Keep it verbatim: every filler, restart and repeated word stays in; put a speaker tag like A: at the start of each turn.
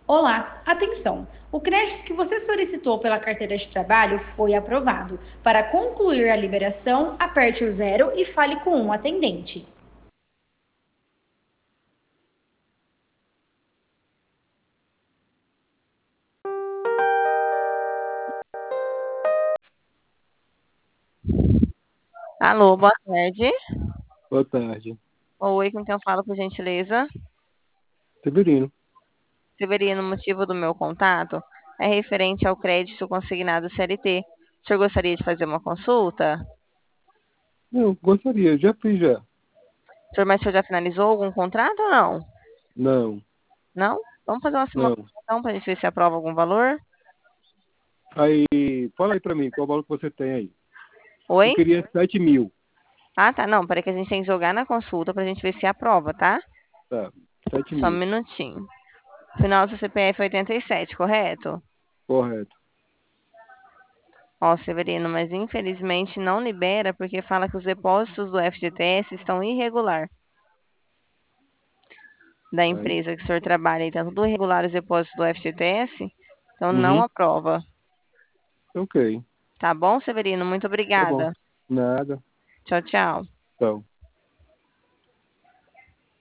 A: Olá, atenção! O crédito que você solicitou pela carteira de trabalho foi aprovado. Para concluir a liberação, aperte o zero e fale com um atendente.
B: Alô, boa tarde.
C: Boa tarde.
B: Oi, com quem eu falo, por gentileza?
C: Severino.
B: Severino, o motivo do meu contato é referente ao crédito consignado C L T. O senhor gostaria de fazer uma consulta?
C: Não, gostaria, já fiz já.
B: O senhor, mas o senhor já finalizou algum contrato ou não?
C: Não,
B: Não? Vamos fazer uma
C: não.
B: simulação para a gente ver se aprova algum valor?
C: Aí, fala aí pra mim, qual o valor que você tem aí? Eu
B: Oi?
C: queria sete mil.
B: Ah, tá. Não, peraí que a gente tem que jogar na consulta para a gente ver se aprova, tá?
C: Tá, sete
B: Só um
C: mil.
B: minutinho. Final do C P F oitenta e sete, correto?
C: Correto.
B: Ó, Severino, mas infelizmente não libera porque fala que os depósitos do F G T S estão irregular. Da
C: Aí,
B: empresa que o senhor trabalha e está tudo irregular os depósitos do F G T S, então não
C: uhum,
B: aprova.
C: ok.
B: Tá bom, Severino? Muito
C: Tá bom.
B: obrigada.
C: Nada.
B: Tchau, tchau.
C: Então.